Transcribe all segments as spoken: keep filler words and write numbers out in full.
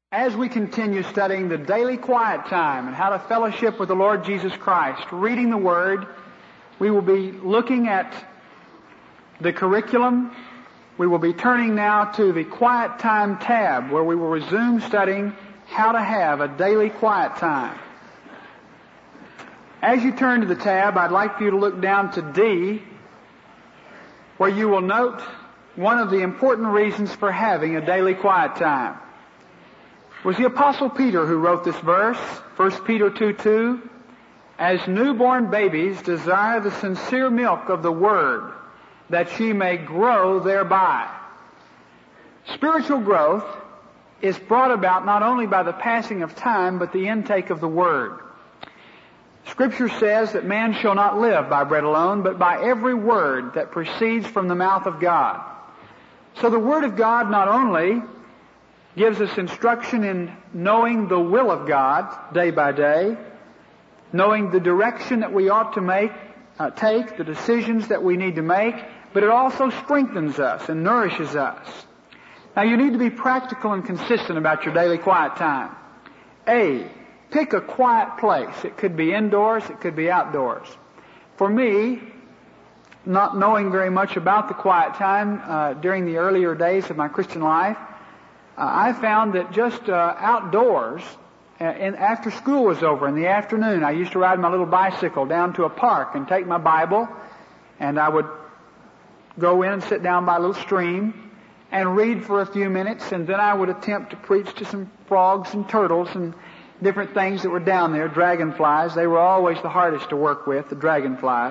As we continue studying the daily quiet time and how to fellowship with the Lord Jesus Christ, reading the Word, we will be looking at the curriculum. We will be turning now to the Quiet Time tab, where we will resume studying how to have a daily quiet time. As you turn to the tab, I'd like for you to look down to D, where you will note one of the important reasons for having a daily quiet time. It was the Apostle Peter who wrote this verse, First Peter two two, "As newborn babies desire the sincere milk of the Word, that ye may grow thereby." Spiritual growth is brought about not only by the passing of time, but the intake of the Word. Scripture says that man shall not live by bread alone, but by every word that proceeds from the mouth of God. So the Word of God not only gives us instruction in knowing the will of God day by day, knowing the direction that we ought to make, uh, take, the decisions that we need to make, but it also strengthens us and nourishes us. Now you need to be practical and consistent about your daily quiet time. A, pick a quiet place. It could be indoors, it could be outdoors. For me, not knowing very much about the quiet time uh, during the earlier days of my Christian life, Uh, I found that just uh, outdoors, uh, and after school was over in the afternoon, I used to ride my little bicycle down to a park and take my Bible, and I would go in and sit down by a little stream and read for a few minutes, and then I would attempt to preach to some frogs and turtles and different things that were down there, dragonflies. They were always the hardest to work with, the dragonflies.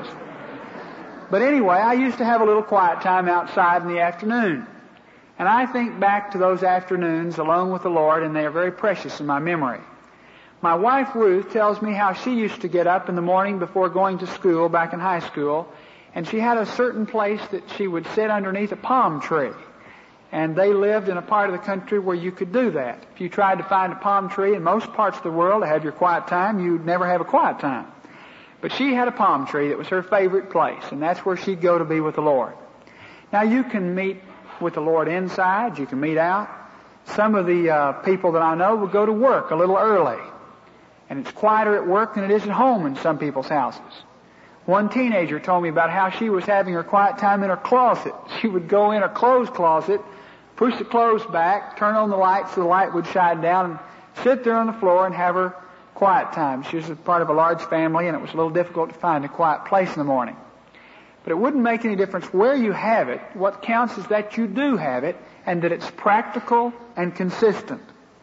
But anyway, I used to have a little quiet time outside in the afternoon. And I think back to those afternoons alone with the Lord, and they are very precious in my memory. My wife Ruth tells me how she used to get up in the morning before going to school back in high school, and she had a certain place that she would sit underneath a palm tree. And they lived in a part of the country where you could do that. If you tried to find a palm tree in most parts of the world to have your quiet time, you'd never have a quiet time. But she had a palm tree that was her favorite place, and that's where she'd go to be with the Lord. Now you can meet with the Lord inside, you can meet out. Some of the uh, people that I know will go to work a little early, and it's quieter at work than it is at home in some people's houses. One teenager told me about how she was having her quiet time in her closet. She would go in her clothes closet, push the clothes back, turn on the light so the light would shine down, and sit there on the floor and have her quiet time. She was a part of a large family, and it was a little difficult to find a quiet place in the morning. But it wouldn't make any difference where you have it. What counts is that you do have it and that it's practical and consistent.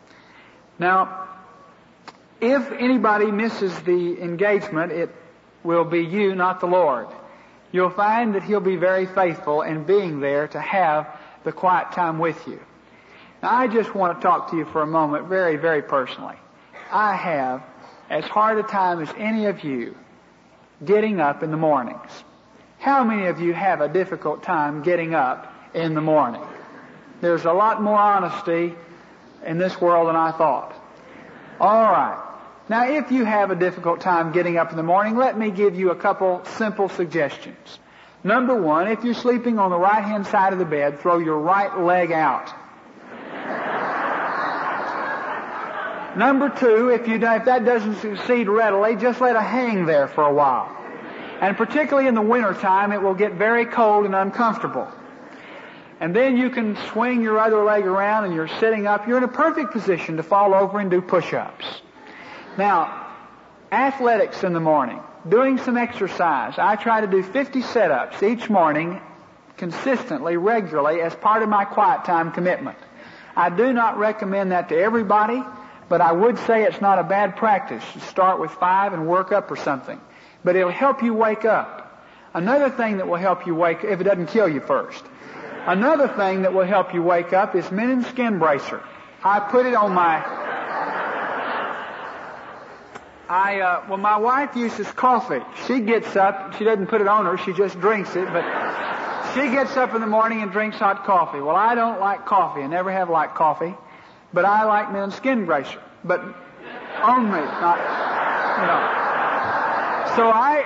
Now, if anybody misses the engagement, it will be you, not the Lord. You'll find that He'll be very faithful in being there to have the quiet time with you. Now, I just want to talk to you for a moment very, very personally. I have as hard a time as any of you getting up in the mornings. How many of you have a difficult time getting up in the morning? There's a lot more honesty in this world than I thought. All right. Now, if you have a difficult time getting up in the morning, let me give you a couple simple suggestions. Number one, if you're sleeping on the right-hand side of the bed, throw your right leg out. Number two, if, you, if that doesn't succeed readily, just let it hang there for a while. And particularly in the wintertime, it will get very cold and uncomfortable. And then you can swing your other leg around and you're sitting up. You're in a perfect position to fall over and do push-ups. Now, athletics in the morning, doing some exercise. I try to do fifty sit-ups each morning consistently, regularly, as part of my quiet time commitment. I do not recommend that to everybody, but I would say it's not a bad practice. You start with five and work up or something. But it'll help you wake up. Another thing that will help you wake up, if it doesn't kill you first. Another thing that will help you wake up is Menon Skin Bracer. I put it on my... I, uh, well, my wife uses coffee. She gets up, she doesn't put it on her, she just drinks it, but she gets up in the morning and drinks hot coffee. Well, I don't like coffee. I never have liked coffee, but I like Menon Skin Bracer. But on me, not, you know. So I,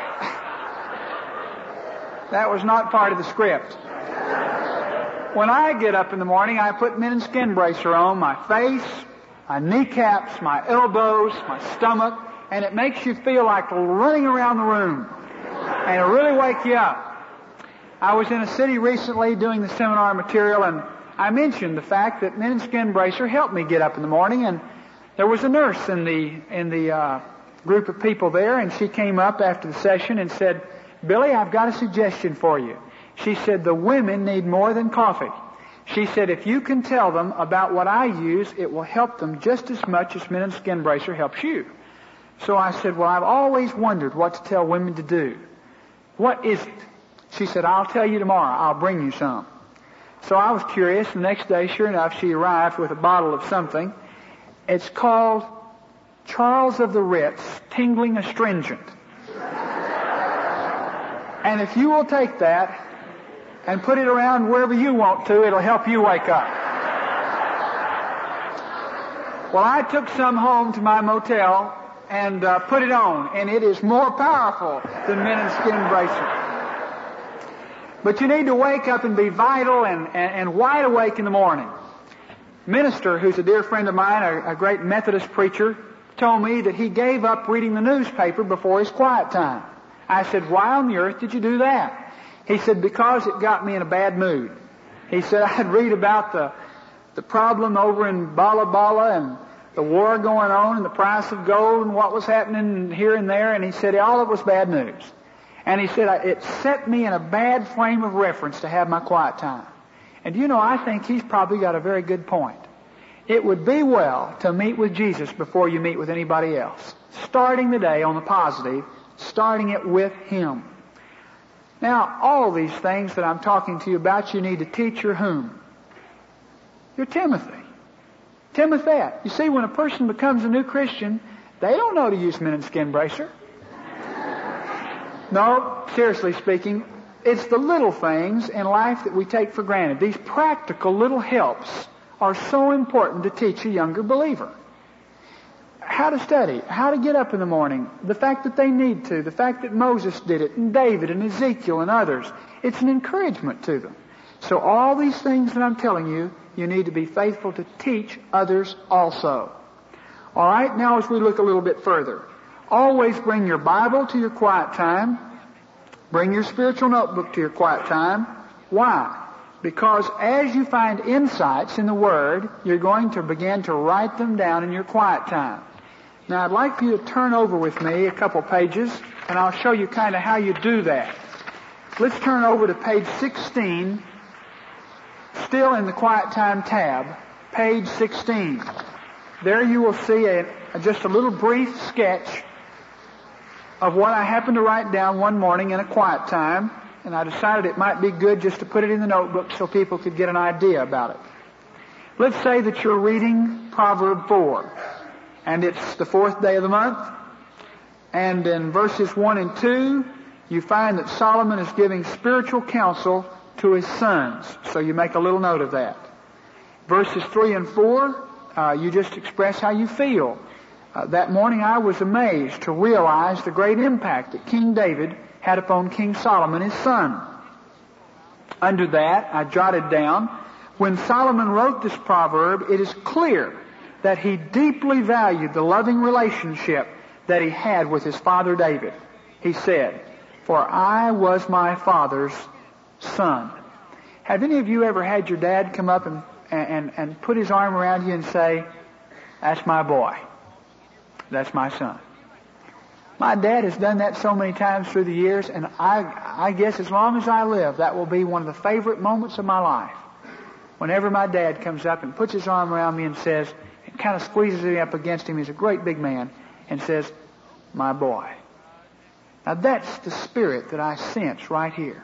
that was not part of the script. When I get up in the morning, I put Menon Skin Bracer on my face, my kneecaps, my elbows, my stomach, and it makes you feel like running around the room. And it'll really wake you up. I was in a city recently doing the seminar material, and I mentioned the fact that Men in Skin Bracer helped me get up in the morning, and there was a nurse in the in the uh, group of people there, and she came up after the session and said, "Billy, I've got a suggestion for you." She said, "The women need more than coffee." She said, "If you can tell them about what I use, it will help them just as much as Men in Skin Bracer helps you." So I said, "Well, I've always wondered what to tell women to do. What is it?" She said, "I'll tell you tomorrow. I'll bring you some." So I was curious. The next day, sure enough, she arrived with a bottle of something. It's called Charles of the Ritz Tingling Astringent. And if you will take that and put it around wherever you want to, it'll help you wake up. Well, I took some home to my motel and uh, put it on, and it is more powerful than Men in Skin Bracer. But you need to wake up and be vital and, and, and wide awake in the morning. Minister, who's a dear friend of mine, a, a great Methodist preacher, told me that he gave up reading the newspaper before his quiet time. I said, "Why on the earth did you do that?" He said, "Because it got me in a bad mood." He said, "I'd read about the the problem over in Bala Bala and the war going on and the price of gold and what was happening here and there." And he said, all it was bad news. And he said, "It set me in a bad frame of reference to have my quiet time." And you know, I think he's probably got a very good point. It would be well to meet with Jesus before you meet with anybody else. Starting the day on the positive, starting it with Him. Now, all these things that I'm talking to you about, you need to teach your whom? Your Timothy. Timothy. You see, when a person becomes a new Christian, they don't know to use Men in Skin Bracer. No, seriously speaking, it's the little things in life that we take for granted. These practical little helps are so important to teach a younger believer. How to study, how to get up in the morning, the fact that they need to, the fact that Moses did it, and David and Ezekiel and others. It's an encouragement to them. So all these things that I'm telling you, you need to be faithful to teach others also. All right, now as we look a little bit further, always bring your Bible to your quiet time. Bring your spiritual notebook to your quiet time. Why? Because as you find insights in the Word, you're going to begin to write them down in your quiet time. Now, I'd like for you to turn over with me a couple pages, and I'll show you kind of how you do that. Let's turn over to page sixteen, still in the Quiet Time tab, page sixteen. There you will see a, a, just a little brief sketch of what I happened to write down one morning in a quiet time, and I decided it might be good just to put it in the notebook so people could get an idea about it. Let's say that you're reading Proverb four, and it's the fourth day of the month, and in verses one and two, you find that Solomon is giving spiritual counsel to his sons, so you make a little note of that. Verses three and four, uh, you just express how you feel. Uh, that morning I was amazed to realize the great impact that King David had upon King Solomon, his son. Under that, I jotted down, when Solomon wrote this proverb, it is clear that he deeply valued the loving relationship that he had with his father David. He said, "For I was my father's son." Have any of you ever had your dad come up and, and, and put his arm around you and say, "That's my boy. That's my son"? My dad has done that so many times through the years, and I, I guess as long as I live, that will be one of the favorite moments of my life. Whenever my dad comes up and puts his arm around me and says, and kind of squeezes me up against him, he's a great big man, and says, "My boy." Now that's the spirit that I sense right here.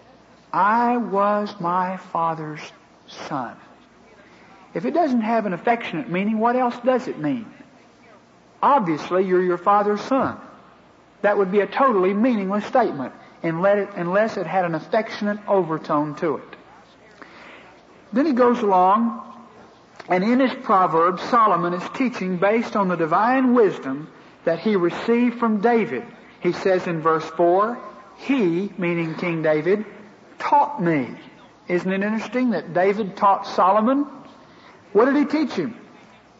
I was my father's son. If it doesn't have an affectionate meaning, what else does it mean? Obviously, you're your father's son. That would be a totally meaningless statement unless it had an affectionate overtone to it. Then he goes along, and in his proverb, Solomon is teaching based on the divine wisdom that he received from David. He says in verse four, "He," meaning King David, "taught me." Isn't it interesting that David taught Solomon? What did he teach him?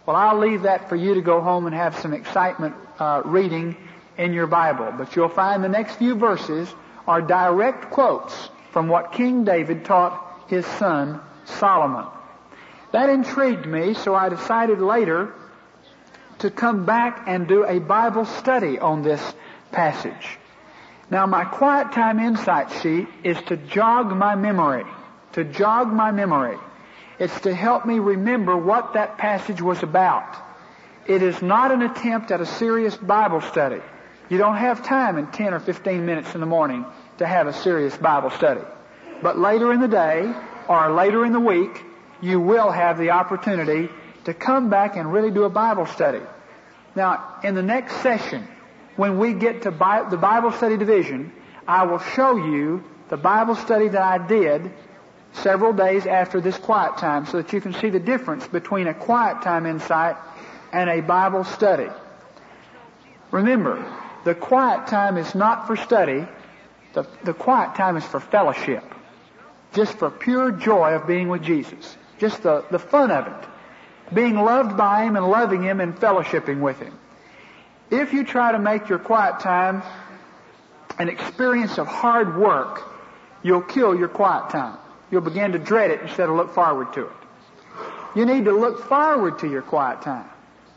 Well, I'll leave that for you to go home and have some excitement uh, reading in your Bible. But you'll find the next few verses are direct quotes from what King David taught his son Solomon. That intrigued me, so I decided later to come back and do a Bible study on this passage. Now, my quiet time insight sheet is to jog my memory, to jog my memory. It's to help me remember what that passage was about. It is not an attempt at a serious Bible study. You don't have time in ten or fifteen minutes in the morning to have a serious Bible study. But later in the day or later in the week, you will have the opportunity to come back and really do a Bible study. Now, in the next session, when we get to Bi- the Bible study division, I will show you the Bible study that I did several days after this quiet time so that you can see the difference between a quiet time insight and a Bible study. Remember, the quiet time is not for study. The, the quiet time is for fellowship. Just for pure joy of being with Jesus. Just the, the fun of it. Being loved by Him and loving Him and fellowshipping with Him. If you try to make your quiet time an experience of hard work, you'll kill your quiet time. You'll begin to dread it instead of look forward to it. You need to look forward to your quiet time.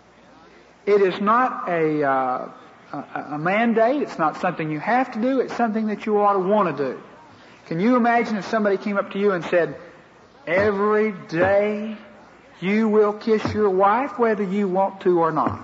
It is not a, uh, a, a mandate. It's not something you have to do. It's something that you ought to want to do. Can you imagine if somebody came up to you and said, every day you will kiss your wife whether you want to or not?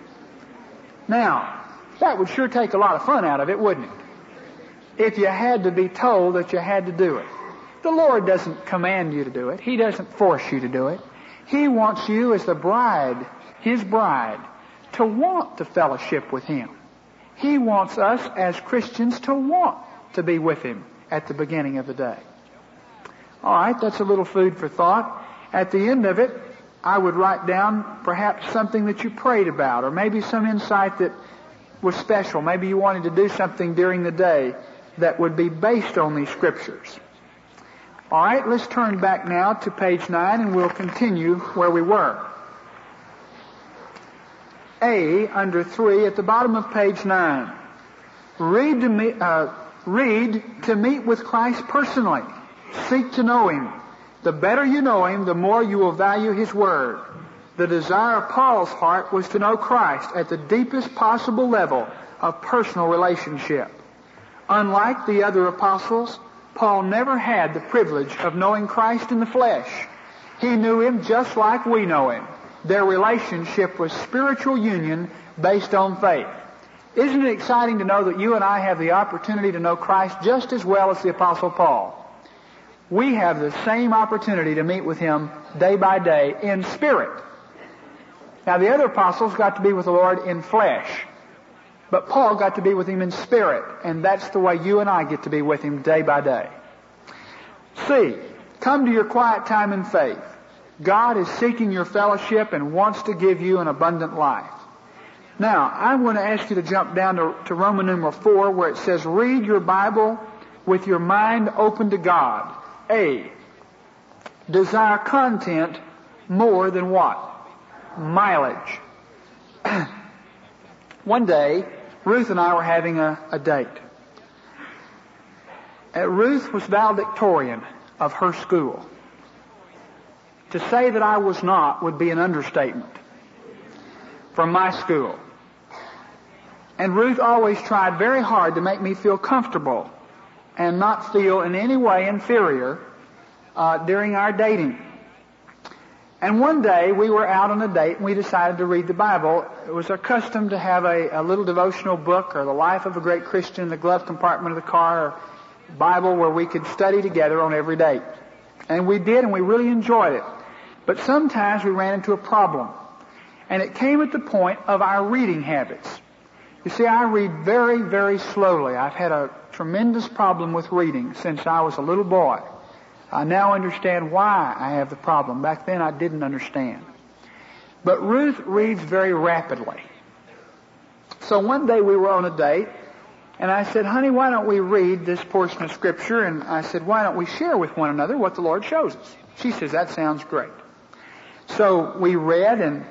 Now, that would sure take a lot of fun out of it, wouldn't it? If you had to be told that you had to do it. The Lord doesn't command you to do it. He doesn't force you to do it. He wants you as the bride, His bride, to want to fellowship with Him. He wants us as Christians to want to be with Him at the beginning of the day. All right, that's a little food for thought. At the end of it, I would write down perhaps something that you prayed about, or maybe some insight that was special. Maybe you wanted to do something during the day that would be based on these scriptures. All right, let's turn back now to page nine and we'll continue where we were. A, under three, at the bottom of page nine. Read to, me, uh, read to meet with Christ personally. Seek to know Him. The better you know Him, the more you will value His Word. The desire of Paul's heart was to know Christ at the deepest possible level of personal relationship. Unlike the other apostles, Paul never had the privilege of knowing Christ in the flesh. He knew Him just like we know Him. Their relationship was spiritual union based on faith. Isn't it exciting to know that you and I have the opportunity to know Christ just as well as the Apostle Paul? We have the same opportunity to meet with Him day by day in spirit. Now, the other apostles got to be with the Lord in flesh. But Paul got to be with Him in spirit, and that's the way you and I get to be with Him day by day. C, come to your quiet time in faith. God is seeking your fellowship and wants to give you an abundant life. Now, I want to ask you to jump down to, to Roman numeral four, where it says, read your Bible with your mind open to God. A, desire content more than what? Mileage. One day, Ruth and I were having a, a date. Uh, Ruth was valedictorian of her school. To say that I was not would be an understatement from my school. And Ruth always tried very hard to make me feel comfortable and not feel in any way inferior uh, during our dating. And one day we were out on a date and we decided to read the Bible. It was our custom to have a, a little devotional book or the life of a great Christian in the glove compartment of the car, or Bible where we could study together on every date. And we did, and we really enjoyed it. But sometimes we ran into a problem. And it came at the point of our reading habits. You see, I read very, very slowly. I've had a tremendous problem with reading since I was a little boy. I now understand why I have the problem. Back then I didn't understand. But Ruth reads very rapidly. So one day we were on a date, and I said, honey, why don't we read this portion of Scripture? And I said, why don't we share with one another what the Lord shows us? She says, that sounds great. So we read, and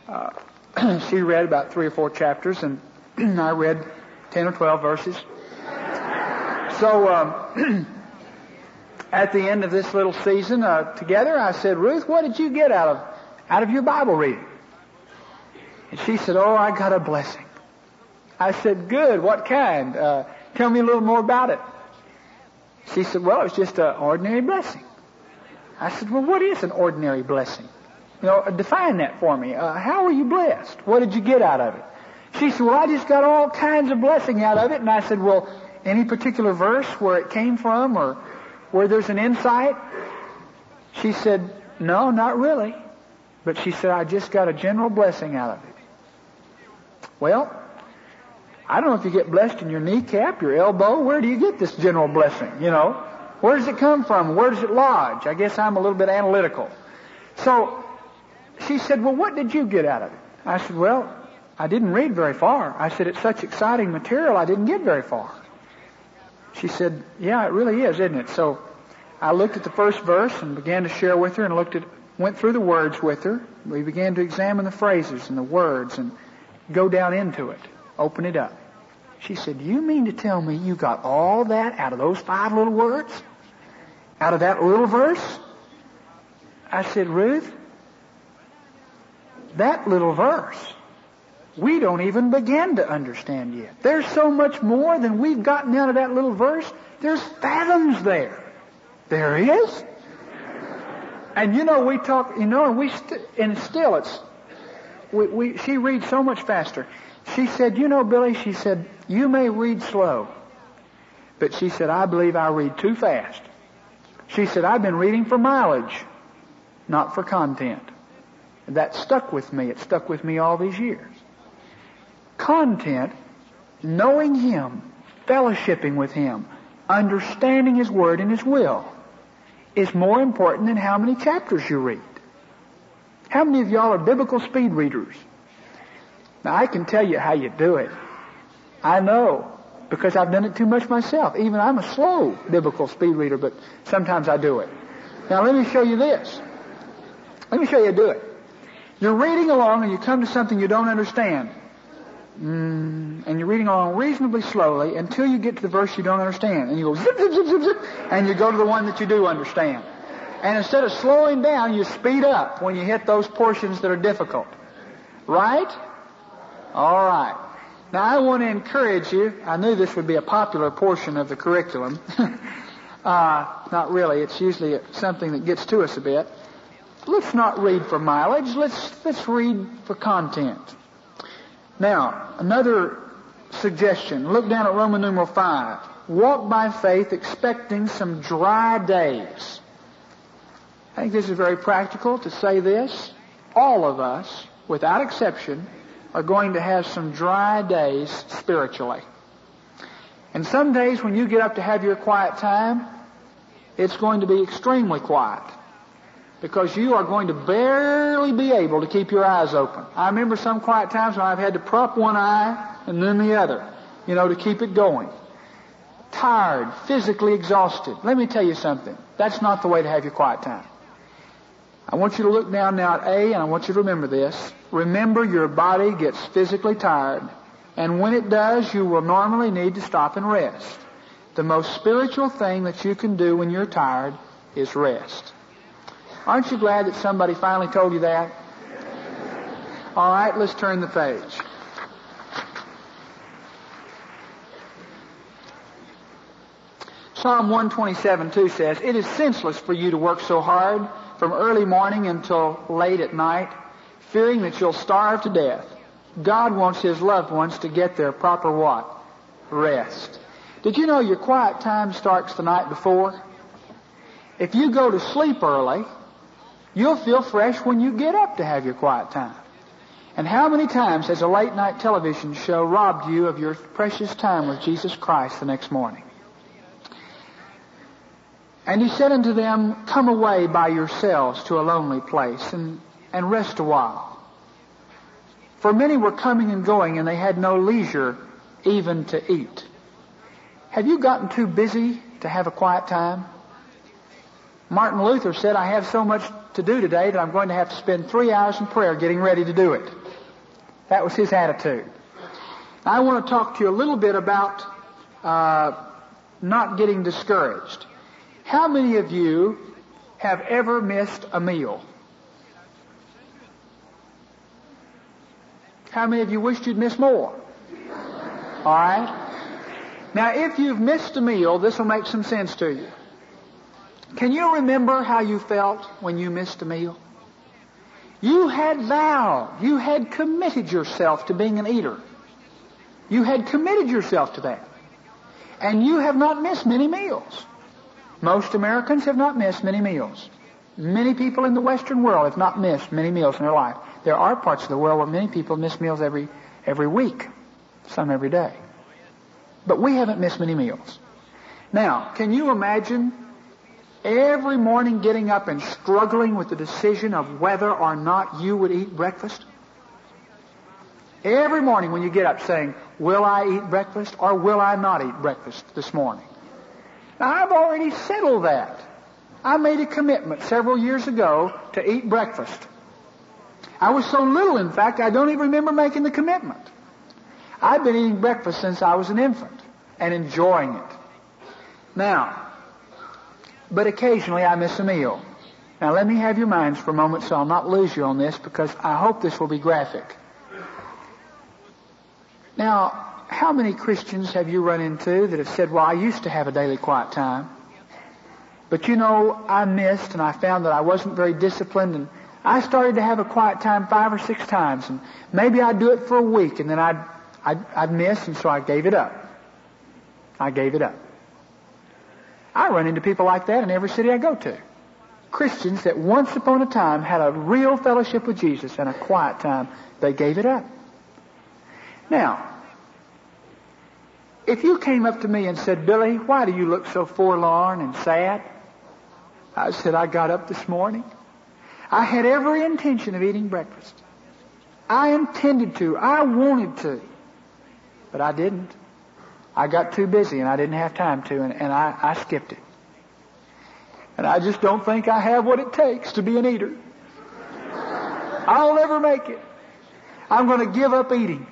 uh, she read about three or four chapters, and I read ten or twelve verses. So um, at the end of this little season uh, together, I said, Ruth, what did you get out of out of your Bible reading? And she said, oh, I got a blessing. I said, good, what kind? Uh, tell me a little more about it. She said, well, it was just an ordinary blessing. I said, well, what is an ordinary blessing? You know, define that for me. Uh, how were you blessed? What did you get out of it? She said, well, I just got all kinds of blessing out of it. And I said, well, any particular verse where it came from or where there's an insight? She said, no, not really. But she said, I just got a general blessing out of it. Well, I don't know if you get blessed in your kneecap, your elbow. Where do you get this general blessing, you know? Where does it come from? Where does it lodge? I guess I'm a little bit analytical. So she said, well, what did you get out of it? I said, well, I didn't read very far. I said, it's such exciting material, I didn't get very far. She said, yeah, it really is, isn't it? So I looked at the first verse and began to share with her and looked at, went through the words with her. We began to examine the phrases and the words and go down into it, open it up. She said, you mean to tell me you got all that out of those five little words? Out of that little verse? I said, Ruth, that little verse, we don't even begin to understand yet. There's so much more than we've gotten out of that little verse. There's fathoms there. There is. And you know, we talk, you know, and we, st- and still it's, we, we, she reads so much faster. She said, you know, Billy, she said, you may read slow, but she said, I believe I read too fast. She said, I've been reading for mileage, not for content. And that stuck with me. It stuck with me all these years. Content, knowing Him, fellowshipping with Him, understanding His Word and His will, is more important than how many chapters you read. How many of y'all are biblical speed readers? Now, I can tell you how you do it. I know, because I've done it too much myself. Even I'm a slow biblical speed reader, but sometimes I do it. Now, let me show you this. Let me show you how to do it. You're reading along and you come to something you don't understand. Mm, and you're reading along reasonably slowly until you get to the verse you don't understand. And you go zip, zip, zip, zip, zip, and you go to the one that you do understand. And instead of slowing down, you speed up when you hit those portions that are difficult. Right? All right. Now, I want to encourage you. I knew this would be a popular portion of the curriculum. uh, not really. It's usually something that gets to us a bit. Let's not read for mileage. Let's, let's read for content. Now, another suggestion. Look down at Roman numeral five. Walk by faith, expecting some dry days. I think this is very practical to say this. All of us, without exception, are going to have some dry days spiritually. And some days when you get up to have your quiet time, it's going to be extremely quiet. Because you are going to barely be able to keep your eyes open. I remember some quiet times when I've had to prop one eye and then the other, you know, to keep it going. Tired, physically exhausted. Let me tell you something. That's not the way to have your quiet time. I want you to look down now at A, and I want you to remember this. Remember, your body gets physically tired, and when it does, you will normally need to stop and rest. The most spiritual thing that you can do when you're tired is rest. Aren't you glad that somebody finally told you that? All right, let's turn the page. Psalm one twenty-seven two says, it is senseless for you to work so hard from early morning until late at night, fearing that you'll starve to death. God wants His loved ones to get their proper what? Rest. Did you know your quiet time starts the night before? If you go to sleep early, you'll feel fresh when you get up to have your quiet time. And how many times has a late night television show robbed you of your precious time with Jesus Christ the next morning? And He said unto them, come away by yourselves to a lonely place and, and rest a while. For many were coming and going, and they had no leisure even to eat. Have you gotten too busy to have a quiet time? Martin Luther said, I have so much to do today that I'm going to have to spend three hours in prayer getting ready to do it. That was his attitude. I want to talk to you a little bit about uh, not getting discouraged. How many of you have ever missed a meal? How many of you wished you'd missed more? All right? Now, if you've missed a meal, this will make some sense to you. Can you remember how you felt when you missed a meal? You had vowed, you had committed yourself to being an eater. You had committed yourself to that. And you have not missed many meals. Most Americans have not missed many meals. Many people in the Western world have not missed many meals in their life. There are parts of the world where many people miss meals every every week, some every day. But we haven't missed many meals. Now, can you imagine every morning getting up and struggling with the decision of whether or not you would eat breakfast? Every morning when you get up saying, will I eat breakfast or will I not eat breakfast this morning? Now, I've already settled that. I made a commitment several years ago to eat breakfast. I was so little, in fact, I don't even remember making the commitment. I've been eating breakfast since I was an infant and enjoying it. Now, but occasionally I miss a meal. Now, let me have your minds for a moment so I'll not lose you on this, because I hope this will be graphic. Now, how many Christians have you run into that have said, well, I used to have a daily quiet time, but you know, I missed and I found that I wasn't very disciplined, and I started to have a quiet time five or six times, and maybe I'd do it for a week and then I'd, I'd, I'd miss, and so I gave it up. I gave it up. I run into people like that in every city I go to. Christians that once upon a time had a real fellowship with Jesus and a quiet time, they gave it up. Now, if you came up to me and said, Billy, why do you look so forlorn and sad? I said, I got up this morning. I had every intention of eating breakfast. I intended to. I wanted to. But I didn't. I got too busy and I didn't have time to, and, and I, I skipped it. And I just don't think I have what it takes to be an eater. I'll never make it. I'm going to give up eating.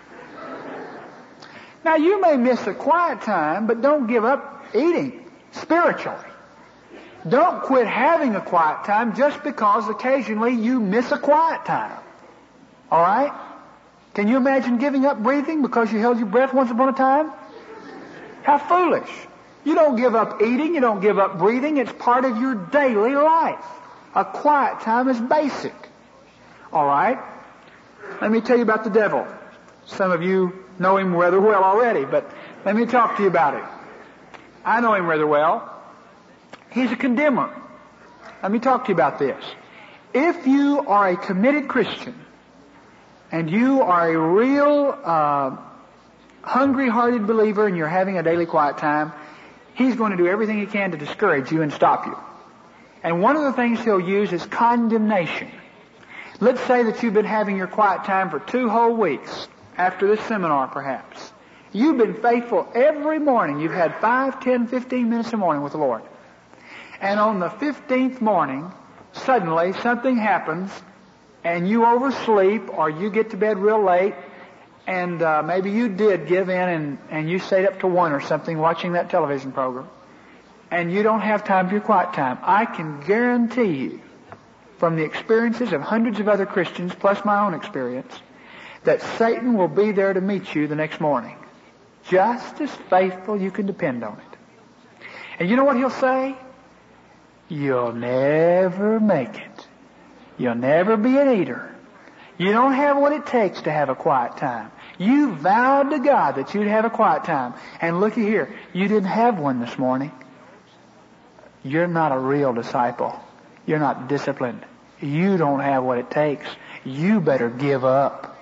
Now, you may miss a quiet time, but don't give up eating spiritually. Don't quit having a quiet time just because occasionally you miss a quiet time. All right? Can you imagine giving up breathing because you held your breath once upon a time? How foolish. You don't give up eating. You don't give up breathing. It's part of your daily life. A quiet time is basic. All right? Let me tell you about the devil. Some of you know him rather well already, but let me talk to you about it. I know him rather well. He's a condemner. Let me talk to you about this. If you are a committed Christian and you are a real uh, hungry-hearted believer and you're having a daily quiet time, he's going to do everything he can to discourage you and stop you. And one of the things he'll use is condemnation. Let's say that you've been having your quiet time for two whole weeks after this seminar, perhaps. You've been faithful every morning. You've had five, ten, fifteen minutes a morning with the Lord. And on the fifteenth morning, suddenly something happens and you oversleep or you get to bed real late, and uh, maybe you did give in and, and you stayed up to one or something watching that television program, and you don't have time for your quiet time. I can guarantee you, from the experiences of hundreds of other Christians, plus my own experience, that Satan will be there to meet you the next morning. Just as faithful, you can depend on it. And you know what he'll say? You'll never make it. You'll never be an eater. You don't have what it takes to have a quiet time. You vowed to God that you'd have a quiet time. And looky here, you didn't have one this morning. You're not a real disciple. You're not disciplined. You don't have what it takes. You better give up.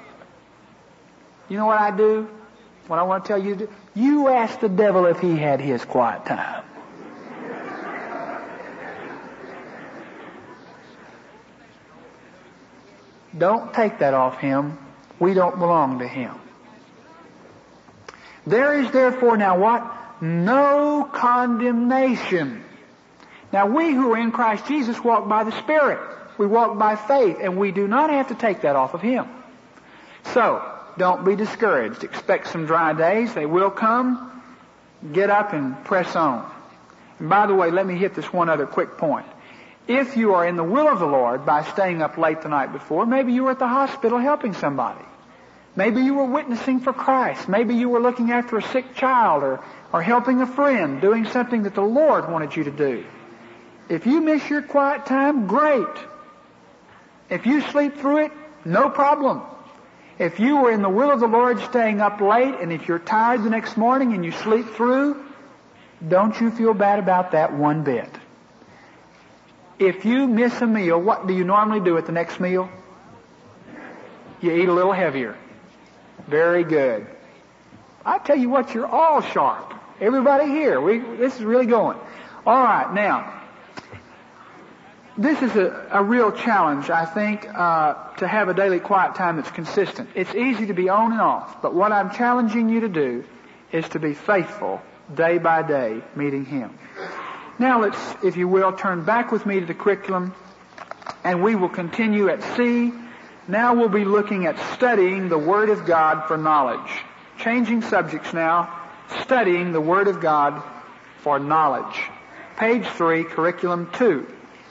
You know what I do? What I want to tell you to do? You ask the devil if he had his quiet time. Don't take that off him. We don't belong to him. There is therefore now what? No condemnation Now, we who are in Christ Jesus walk by the Spirit. We walk by faith, and we do not have to take that off of Him. So, don't be discouraged. Expect some dry days. They will come. Get up and press on. And by the way, let me hit this one other quick point. If you are in the will of the Lord by staying up late the night before, maybe you were at the hospital helping somebody. Maybe you were witnessing for Christ. Maybe you were looking after a sick child or, or helping a friend, doing something that the Lord wanted you to do. If you miss your quiet time, great. If you sleep through it, no problem. If you were in the will of the Lord staying up late, and if you're tired the next morning and you sleep through, don't you feel bad about that one bit. If you miss a meal, what do you normally do at the next meal? You eat a little heavier. Very good. I tell you what, you're all sharp. Everybody here, we, this is really going. All right, now, this is a, a real challenge, I think, uh, to have a daily quiet time that's consistent. It's easy to be on and off, but what I'm challenging you to do is to be faithful day by day meeting Him. Now let's, if you will, turn back with me to the curriculum, and we will continue at C. Now we'll be looking at studying the Word of God for knowledge. Changing subjects now, studying the Word of God for knowledge. Page three, curriculum two.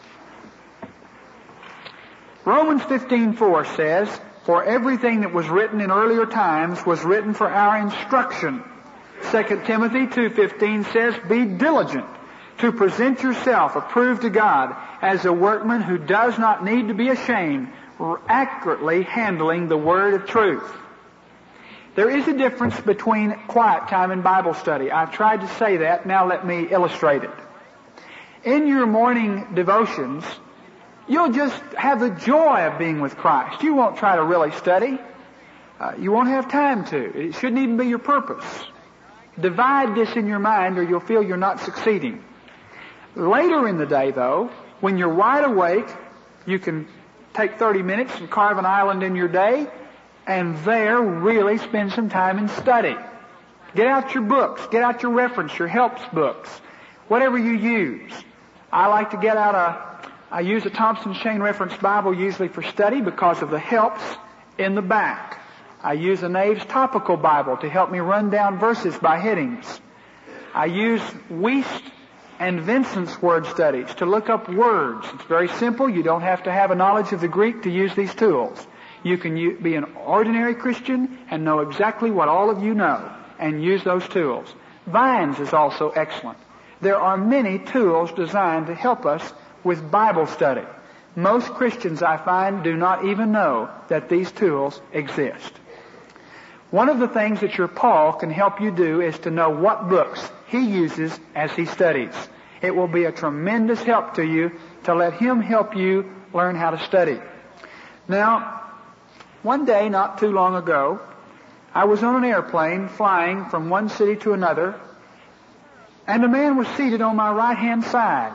Romans fifteen four says, "For everything that was written in earlier times was written for our instruction." Second Timothy two fifteen says, "Be diligent to present yourself approved to God as a workman who does not need to be ashamed, accurately handling the word of truth." There is a difference between quiet time and Bible study. I've tried to say that. Now let me illustrate it. In your morning devotions, you'll just have the joy of being with Christ. You won't try to really study. Uh, you won't have time to. It shouldn't even be your purpose. Divide this in your mind or you'll feel you're not succeeding. Later in the day, though, when you're wide awake, you can take thirty minutes and carve an island in your day and there really spend some time in study. Get out your books. Get out your reference, your helps books, whatever you use. I like to get out a I use a Thompson Chain Reference Bible usually for study because of the helps in the back. I use a Nave's Topical Bible to help me run down verses by headings. I use Wuest and Vincent's word studies to look up words. It's very simple. You don't have to have a knowledge of the Greek to use these tools. You can u- be an ordinary Christian and know exactly what all of you know and use those tools. Vines is also excellent. There are many tools designed to help us with Bible study. Most Christians, I find, do not even know that these tools exist. One of the things that your Paul can help you do is to know what books he uses as he studies. It will be a tremendous help to you to let him help you learn how to study. Now, one day not too long ago, I was on an airplane flying from one city to another, and a man was seated on my right-hand side.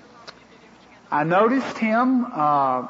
I noticed him, uh,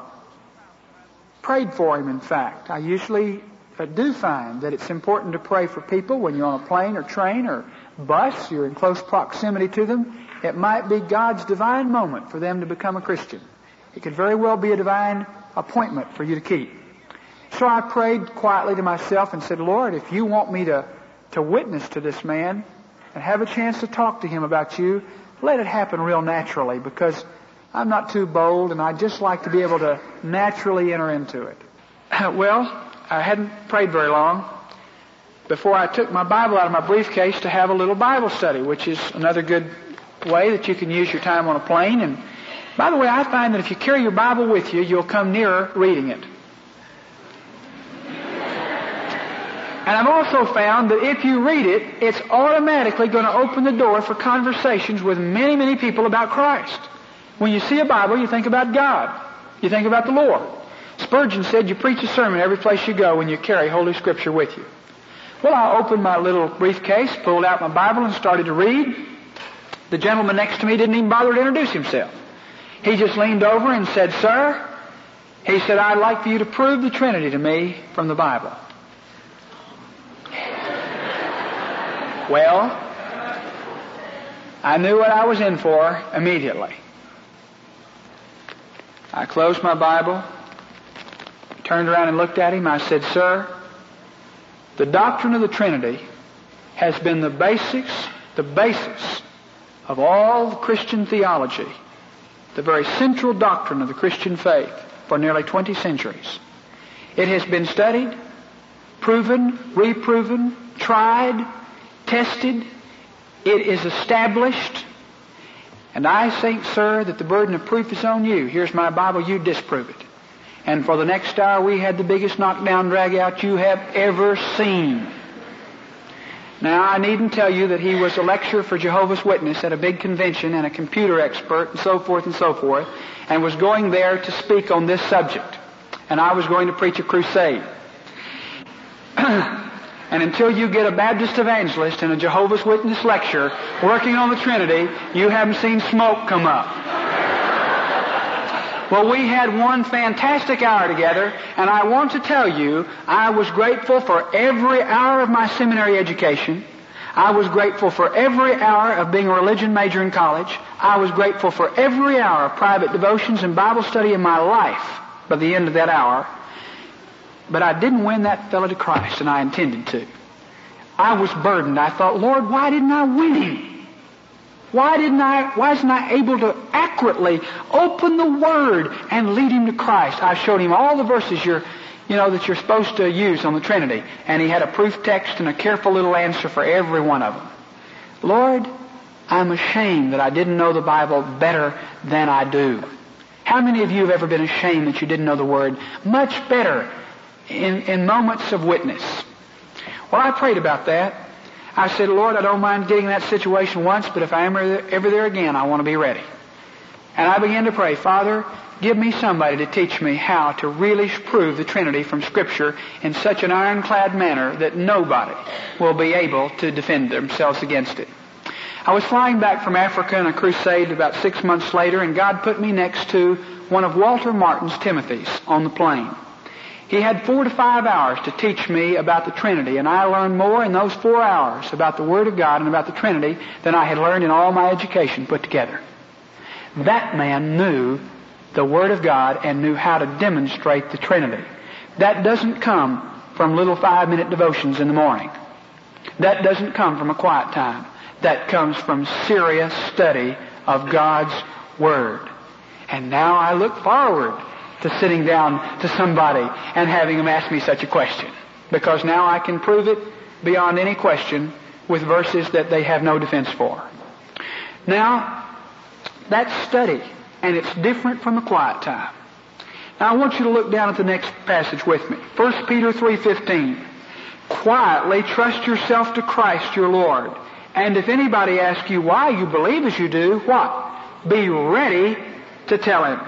prayed for him, in fact. I usually uh, do find that it's important to pray for people when you're on a plane or train or bus, you're in close proximity to them. It might be God's divine moment for them to become a Christian. It could very well be a divine appointment for you to keep. So I prayed quietly to myself and said, "Lord, if you want me to, to witness to this man and have a chance to talk to him about you, let it happen real naturally, because I'm not too bold, and I'd just like to be able to naturally enter into it." Well, I hadn't prayed very long before I took my Bible out of my briefcase to have a little Bible study, which is another good way that you can use your time on a plane. And by the way, I find that if you carry your Bible with you, you'll come nearer reading it. And I've also found that if you read it, it's automatically going to open the door for conversations with many, many people about Christ. When you see a Bible, you think about God. You think about the Lord. Spurgeon said you preach a sermon every place you go when you carry Holy Scripture with you. Well, I opened my little briefcase, pulled out my Bible, and started to read. The gentleman next to me didn't even bother to introduce himself. He just leaned over and said, "Sir," he said, "I'd like for you to prove the Trinity to me from the Bible." Well, I knew what I was in for immediately. I closed my Bible, turned around and looked at him. I said, "Sir, the doctrine of the Trinity has been the basics, the basis of all Christian theology, the very central doctrine of the Christian faith for nearly twenty centuries. It has been studied, proven, reproven, tried, tested. It is established. And I think, sir, that the burden of proof is on you. Here's my Bible. You disprove it." And for the next hour, we had the biggest knockdown drag-out you have ever seen. Now, I needn't tell you that he was a lecturer for Jehovah's Witness at a big convention and a computer expert and so forth and so forth, and was going there to speak on this subject. And I was going to preach a crusade. And until you get a Baptist evangelist and a Jehovah's Witness lecturer working on the Trinity, you haven't seen smoke come up. Well, we had one fantastic hour together, and I want to tell you, I was grateful for every hour of my seminary education. I was grateful for every hour of being a religion major in college. I was grateful for every hour of private devotions and Bible study in my life by the end of that hour. But I didn't win that fellow to Christ, and I intended to. I was burdened. I thought, Lord, why didn't I win him? Why didn't I, why wasn't I able to accurately open the Word and lead him to Christ? I showed him all the verses you're, you know, that you're supposed to use on the Trinity. And he had a proof text and a careful little answer for every one of them. Lord, I'm ashamed that I didn't know the Bible better than I do. How many of you have ever been ashamed that you didn't know the Word much better in, in moments of witness? Well, I prayed about that. I said, Lord, I don't mind getting in that situation once, but if I am ever there again, I want to be ready. And I began to pray, Father, give me somebody to teach me how to really prove the Trinity from Scripture in such an ironclad manner that nobody will be able to defend themselves against it. I was flying back from Africa on a crusade about six months later, and God put me next to one of Walter Martin's Timothys on the plane. He had four to five hours to teach me about the Trinity, and I learned more in those four hours about the Word of God and about the Trinity than I had learned in all my education put together. That man knew the Word of God and knew how to demonstrate the Trinity. That doesn't come from little five-minute devotions in the morning. That doesn't come from a quiet time. That comes from serious study of God's Word. And now I look forward to sitting down to somebody and having them ask me such a question. Because now I can prove it beyond any question with verses that they have no defense for. Now, that's study, and it's different from a quiet time. Now I want you to look down at the next passage with me. First Peter three fifteen. Quietly trust yourself to Christ your Lord. And if anybody asks you why you believe as you do, what? Be ready to tell him.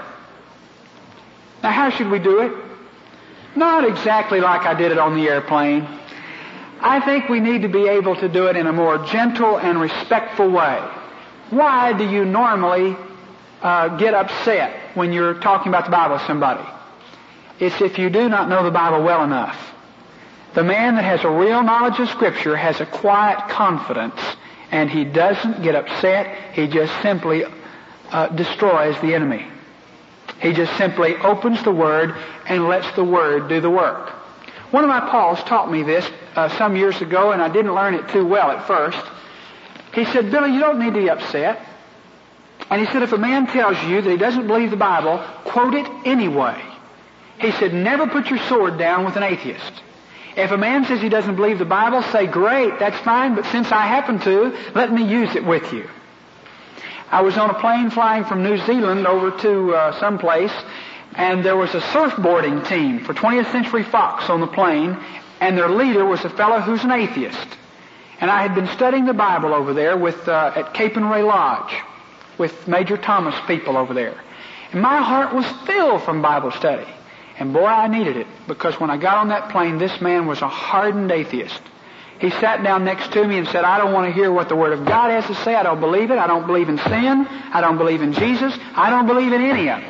Now, how should we do it? Not exactly like I did it on the airplane. I think we need to be able to do it in a more gentle and respectful way. Why do you normally uh, get upset when you're talking about the Bible with somebody? It's if you do not know the Bible well enough. The man that has a real knowledge of Scripture has a quiet confidence, and he doesn't get upset. He just simply uh, destroys the enemy. He just simply opens the Word and lets the Word do the work. One of my Pauls taught me this uh, some years ago, and I didn't learn it too well at first. He said, Billy, you don't need to be upset. And he said, if a man tells you that he doesn't believe the Bible, quote it anyway. He said, never put your sword down with an atheist. If a man says he doesn't believe the Bible, say, great, that's fine, but since I happen to, let me use it with you. I was on a plane flying from New Zealand over to uh, someplace, and there was a surfboarding team for twentieth Century Fox on the plane, and their leader was a fellow who's an atheist. And I had been studying the Bible over there with uh, at Cape and Ray Lodge with Major Thomas people over there. And my heart was filled from Bible study. And boy, I needed it, because when I got on that plane, this man was a hardened atheist. He sat down next to me and said, I don't want to hear what the Word of God has to say. I don't believe it. I don't believe in sin. I don't believe in Jesus. I don't believe in any of it.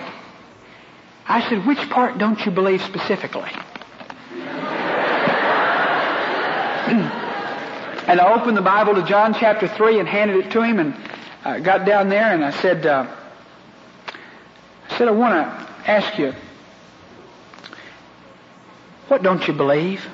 I said, which part don't you believe specifically? And I opened the Bible to John chapter three and handed it to him, and uh, got down there and I said, uh, I said, I want to ask you, what don't you believe?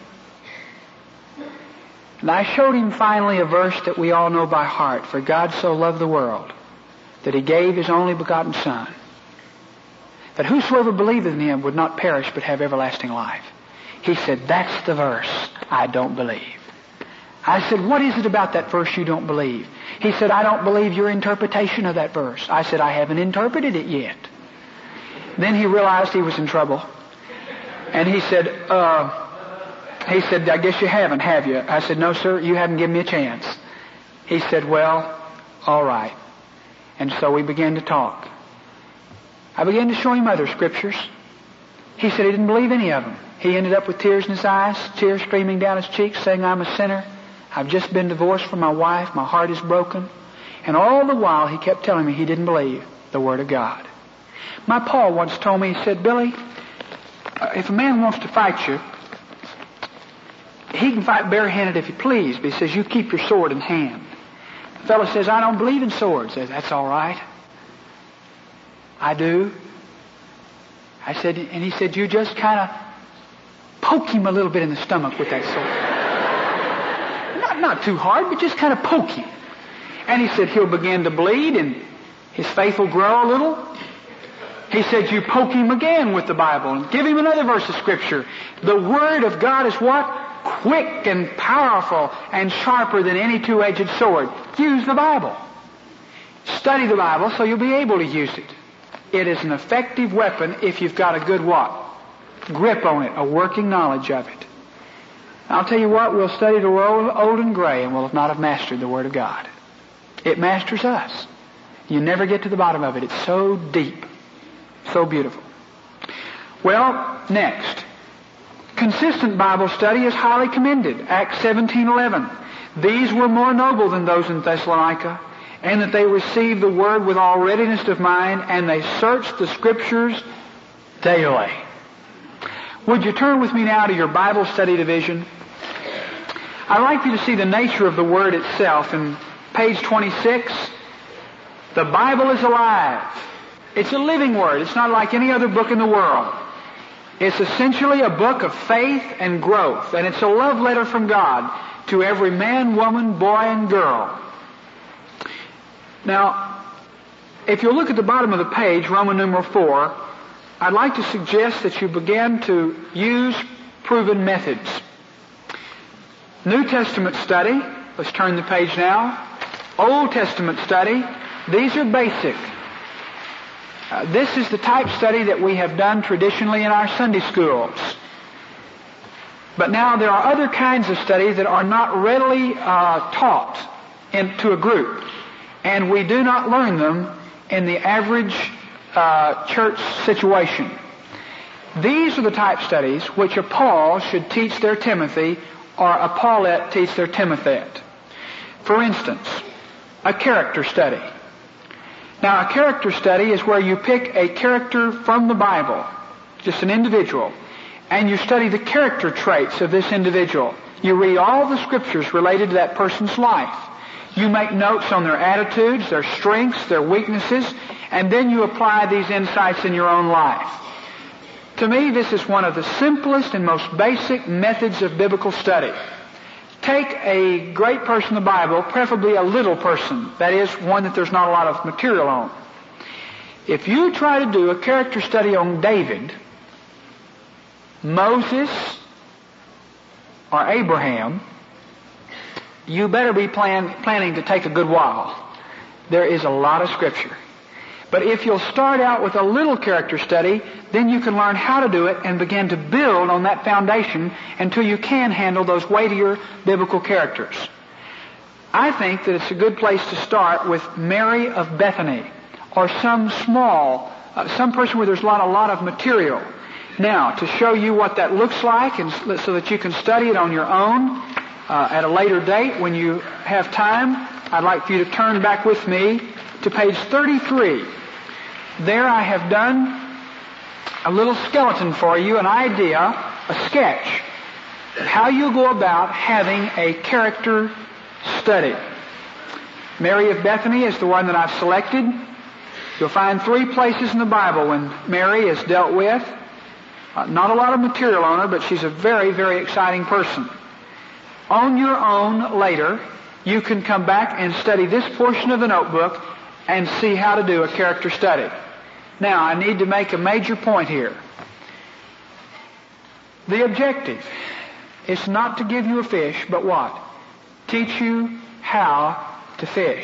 And I showed him finally a verse that we all know by heart. For God so loved the world that he gave his only begotten Son, that whosoever believeth in him would not perish but have everlasting life. He said, that's the verse I don't believe. I said, what is it about that verse you don't believe? He said, I don't believe your interpretation of that verse. I said, I haven't interpreted it yet. Then he realized he was in trouble. And he said, uh, he said, I guess you haven't, have you? I said, no, sir, you haven't given me a chance. He said, well, all right. And so we began to talk. I began to show him other scriptures. He said he didn't believe any of them. He ended up with tears in his eyes, tears streaming down his cheeks, saying, I'm a sinner. I've just been divorced from my wife. My heart is broken. And all the while he kept telling me he didn't believe the Word of God. My Paul once told me, he said, Billy, uh, if a man wants to fight you, he can fight barehanded if he please, but he says, you keep your sword in hand. The fellow says, I don't believe in swords. Says, that's all right. I do. I said, and he said, you just kind of poke him a little bit in the stomach with that sword. Not, not too hard, but just kind of poke him. And he said, he'll begin to bleed and his faith will grow a little. He said, you poke him again with the Bible and give him another verse of Scripture. The Word of God is what? Quick and powerful and sharper than any two-edged sword. Use the Bible. Study the Bible so you'll be able to use it. It is an effective weapon if you've got a good what? Grip on it, a working knowledge of it. I'll tell you what, we'll study till we're old, old and gray and we'll not have mastered the Word of God. It masters us. You never get to the bottom of it. It's so deep, so beautiful. Well, next. Consistent Bible study is highly commended. Acts seventeen eleven. These were more noble than those in Thessalonica, and that they received the Word with all readiness of mind, and they searched the Scriptures daily. Would you turn with me now to your Bible study division? I'd like you to see the nature of the Word itself. In page twenty-six, the Bible is alive. It's a living Word. It's not like any other book in the world. It's essentially a book of faith and growth, and it's a love letter from God to every man, woman, boy, and girl. Now, if you'll look at the bottom of the page, Roman numeral four, I'd like to suggest that you begin to use proven methods. New Testament study, let's turn the page now. Old Testament study, these are basic. Uh, this is the type study that we have done traditionally in our Sunday schools. But now there are other kinds of studies that are not readily uh, taught in, to a group. And we do not learn them in the average uh, church situation. These are the type studies which a Paul should teach their Timothy, or a Paulette teach their Timothette. For instance, a character study. Now, a character study is where you pick a character from the Bible, just an individual, and you study the character traits of this individual. You read all the Scriptures related to that person's life. You make notes on their attitudes, their strengths, their weaknesses, and then you apply these insights in your own life. To me, this is one of the simplest and most basic methods of biblical study. Take a great person in the Bible, preferably a little person, that is, one that there's not a lot of material on. If you try to do a character study on David, Moses, or Abraham, you better be plan, planning to take a good while. There is a lot of Scripture. But if you'll start out with a little character study, then you can learn how to do it and begin to build on that foundation until you can handle those weightier biblical characters. I think that it's a good place to start with Mary of Bethany, or some small, uh, some person where there's a lot, a lot of material. Now, to show you what that looks like, and so that you can study it on your own uh, at a later date when you have time, I'd like for you to turn back with me to page thirty-three. There I have done a little skeleton for you, an idea, a sketch, of how you go about having a character study. Mary of Bethany is the one that I've selected. You'll find three places in the Bible when Mary is dealt with. Uh, not a lot of material on her, but she's a very, very exciting person. On your own later, you can come back and study this portion of the notebook and see how to do a character study. Now, I need to make a major point here. The objective is not to give you a fish, but what? Teach you how to fish.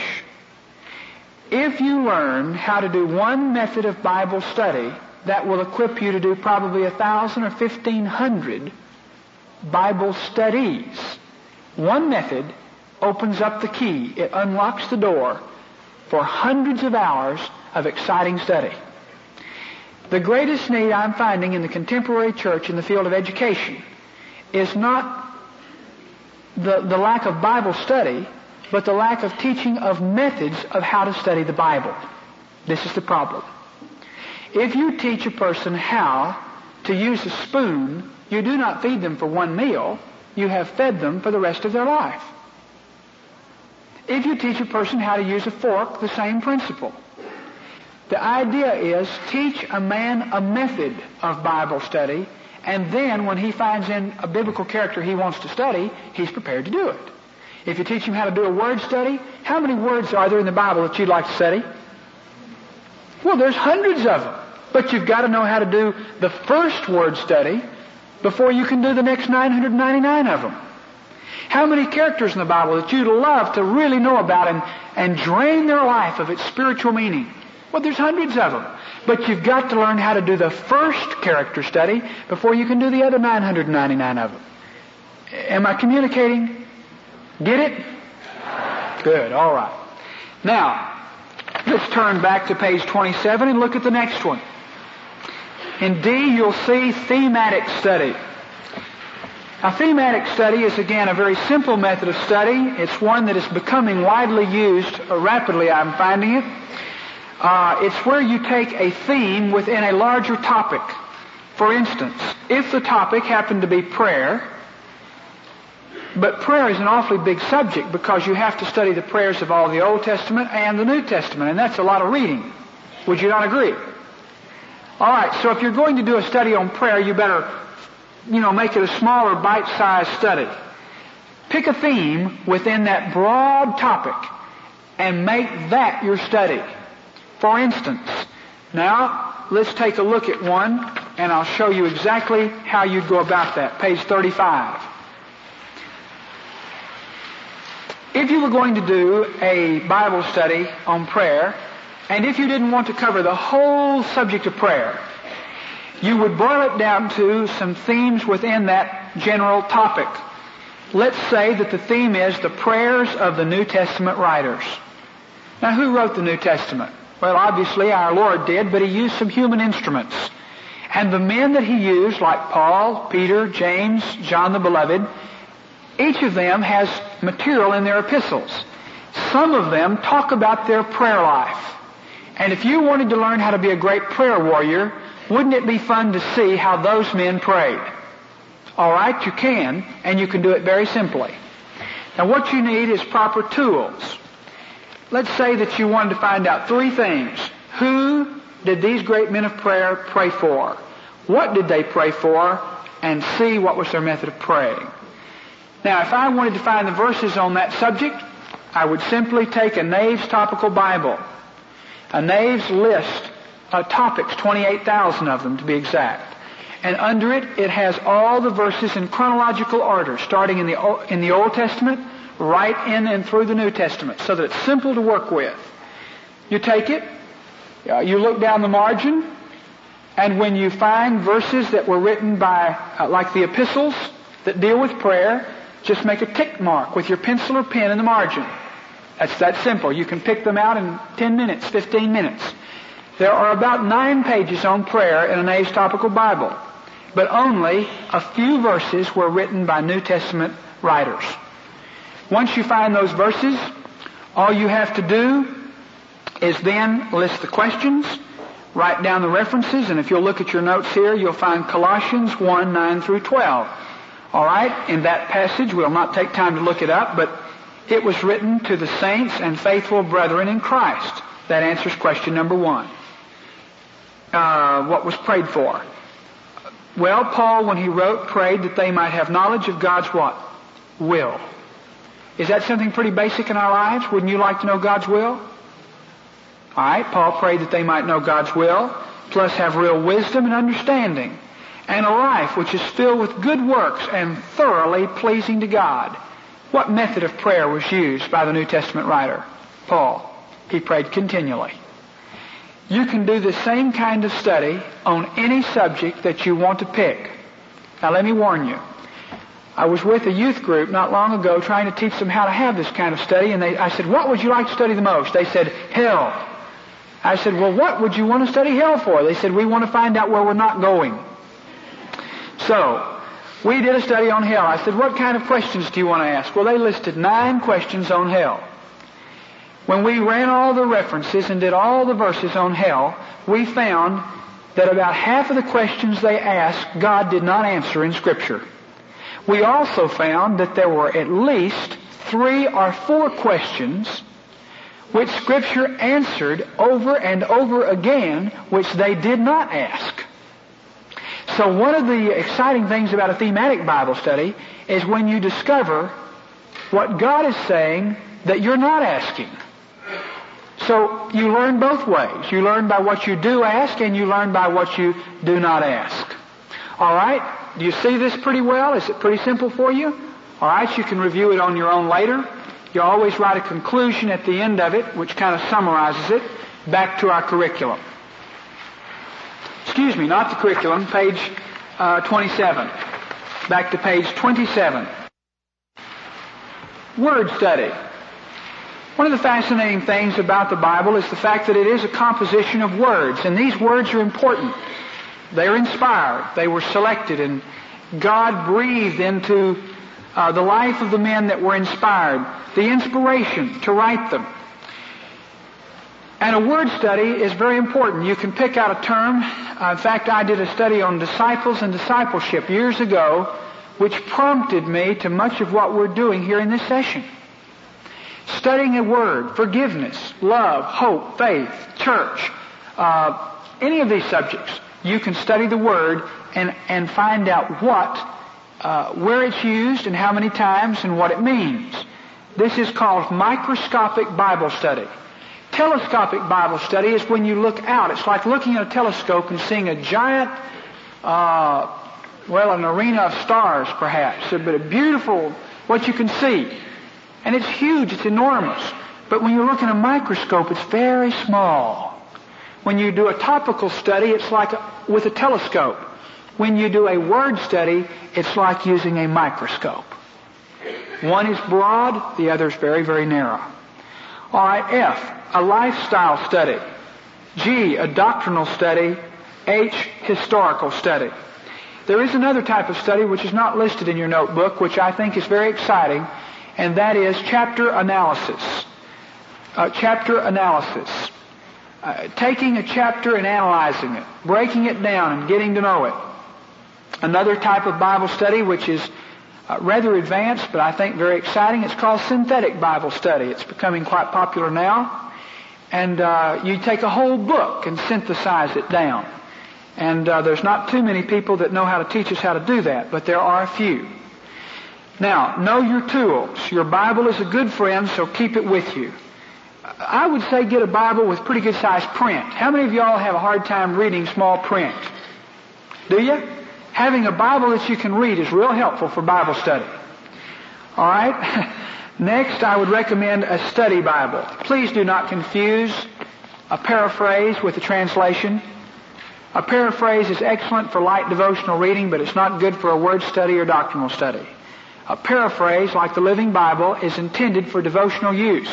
If you learn how to do one method of Bible study, that will equip you to do probably a thousand or fifteen hundred Bible studies. One method opens up the key. It unlocks the door for hundreds of hours of exciting study. The greatest need I'm finding in the contemporary church in the field of education is not the, the lack of Bible study, but the lack of teaching of methods of how to study the Bible. This is the problem. If you teach a person how to use a spoon, you do not feed them for one meal. You have fed them for the rest of their life. If you teach a person how to use a fork, the same principle. The idea is teach a man a method of Bible study, and then when he finds in a biblical character he wants to study, he's prepared to do it. If you teach him how to do a word study, how many words are there in the Bible that you'd like to study? Well, there's hundreds of them. But you've got to know how to do the first word study before you can do the next nine hundred ninety-nine of them. How many characters in the Bible that you'd love to really know about and, and drain their life of its spiritual meaning? Well, there's hundreds of them. But you've got to learn how to do the first character study before you can do the other nine hundred ninety-nine of them. Am I communicating? Get it? Good, all right. Now, let's turn back to page twenty-seven and look at the next one. In D, you'll see thematic study. Now, thematic study is, again, a very simple method of study. It's one that is becoming widely used uh, rapidly, I'm finding it. Uh, it's where you take a theme within a larger topic. For instance, if the topic happened to be prayer, but prayer is an awfully big subject because you have to study the prayers of all the Old Testament and the New Testament, and that's a lot of reading. Would you not agree? All right, so if you're going to do a study on prayer, you better, you know, make it a smaller, bite-sized study. Pick a theme within that broad topic and make that your study. For instance, now let's take a look at one, and I'll show you exactly how you'd go about that. Page thirty-five. If you were going to do a Bible study on prayer, and if you didn't want to cover the whole subject of prayer, you would boil it down to some themes within that general topic. Let's say that the theme is the prayers of the New Testament writers. Now, who wrote the New Testament? Well, obviously our Lord did, but He used some human instruments. And the men that He used, like Paul, Peter, James, John the Beloved, each of them has material in their epistles. Some of them talk about their prayer life. And if you wanted to learn how to be a great prayer warrior, wouldn't it be fun to see how those men prayed? All right, you can, and you can do it very simply. Now, what you need is proper tools. Let's say that you wanted to find out three things. Who did these great men of prayer pray for? What did they pray for? And see what was their method of praying. Now, if I wanted to find the verses on that subject, I would simply take a Nave's Topical Bible. A Nave's list of topics, twenty-eight thousand of them to be exact. And under it, it has all the verses in chronological order, starting in the, in the Old Testament, right in and through the New Testament, so that it's simple to work with. You take it, uh, you look down the margin, and when you find verses that were written by, uh, like the epistles, that deal with prayer, just make a tick mark with your pencil or pen in the margin. That's that simple. You can pick them out in ten minutes, fifteen minutes. There are about nine pages on prayer in a Nave's Topical Bible, but only a few verses were written by New Testament writers. Once you find those verses, all you have to do is then list the questions, write down the references, and if you'll look at your notes here, you'll find Colossians one, nine through twelve. All right, in that passage, we'll not take time to look it up, but it was written to the saints and faithful brethren in Christ. That answers question number one. Uh, what was prayed for? Well, Paul, when he wrote, prayed that they might have knowledge of God's what? Will. Is that something pretty basic in our lives? Wouldn't you like to know God's will? All right, Paul prayed that they might know God's will, plus have real wisdom and understanding, and a life which is filled with good works and thoroughly pleasing to God. What method of prayer was used by the New Testament writer? Paul. He prayed continually. You can do the same kind of study on any subject that you want to pick. Now let me warn you. I was with a youth group not long ago trying to teach them how to have this kind of study, and they, I said, what would you like to study the most? They said, hell. I said, well, what would you want to study hell for? They said, we want to find out where we're not going. So, we did a study on hell. I said, what kind of questions do you want to ask? Well, they listed nine questions on hell. When we ran all the references and did all the verses on hell, we found that about half of the questions they asked, God did not answer in Scripture. We also found that there were at least three or four questions which Scripture answered over and over again, which they did not ask. So one of the exciting things about a thematic Bible study is when you discover what God is saying that you're not asking. So you learn both ways. You learn by what you do ask, and you learn by what you do not ask. All right? Do you see this pretty well? Is it pretty simple for you? All right, you can review it on your own later. You always write a conclusion at the end of it, which kind of summarizes it, back to our curriculum. Excuse me, not the curriculum, page uh, twenty-seven. Back to page twenty-seven. Word study. One of the fascinating things about the Bible is the fact that it is a composition of words, and these words are important. They're inspired. They were selected, and God breathed into uh, the life of the men that were inspired the inspiration to write them. And a word study is very important. You can pick out a term. Uh, in fact, I did a study on disciples and discipleship years ago, which prompted me to much of what we're doing here in this session. Studying a word, forgiveness, love, hope, faith, church, uh, any of these subjects, you can study the word and, and find out what, uh, where it's used and how many times and what it means. This is called microscopic Bible study. Telescopic Bible study is when you look out. It's like looking at a telescope and seeing a giant, uh, well, an arena of stars, perhaps, but a beautiful, what you can see. And it's huge, it's enormous. But when you look in a microscope, it's very small. When you do a topical study, it's like a, with a telescope. When you do a word study, it's like using a microscope. One is broad, the other is very, very narrow. All right, F, a lifestyle study. G, a doctrinal study. H, historical study. There is another type of study which is not listed in your notebook, which I think is very exciting, and that is chapter analysis. Uh, chapter analysis. Uh, taking a chapter and analyzing it, breaking it down and getting to know it. Another type of Bible study which is uh, rather advanced, but I think very exciting, it's called synthetic Bible study. It's becoming quite popular now. And uh, you take a whole book and synthesize it down. And uh, there's not too many people that know how to teach us how to do that, but there are a few. Now, know your tools. Your Bible is a good friend, so keep it with you. I would say get a Bible with pretty good sized print. How many of y'all have a hard time reading small print? Do you? Having a Bible that you can read is real helpful for Bible study. All right? Next, I would recommend a study Bible. Please do not confuse a paraphrase with a translation. A paraphrase is excellent for light devotional reading, but it's not good for a word study or doctrinal study. A paraphrase, like the Living Bible, is intended for devotional use.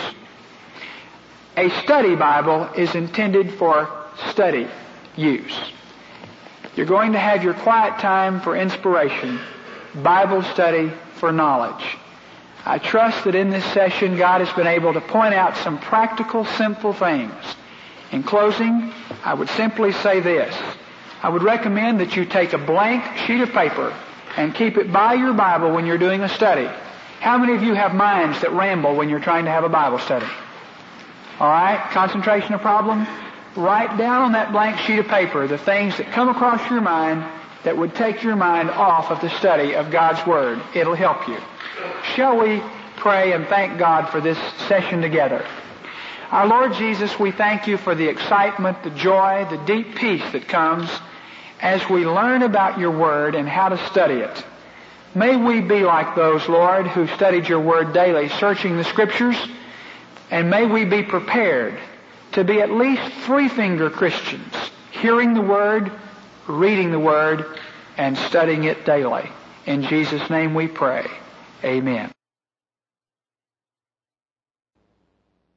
A study Bible is intended for study use. You're going to have your quiet time for inspiration, Bible study for knowledge. I trust that in this session God has been able to point out some practical, simple things. In closing, I would simply say this. I would recommend that you take a blank sheet of paper and keep it by your Bible when you're doing a study. How many of you have minds that ramble when you're trying to have a Bible study? All right? Concentration a problem? Write down on that blank sheet of paper the things that come across your mind that would take your mind off of the study of God's Word. It'll help you. Shall we pray and thank God for this session together? Our Lord Jesus, we thank you for the excitement, the joy, the deep peace that comes as we learn about your Word and how to study it. May we be like those, Lord, who studied your Word daily, searching the Scriptures, and may we be prepared to be at least three-finger Christians, hearing the Word, reading the Word, and studying it daily. In Jesus' name we pray. Amen.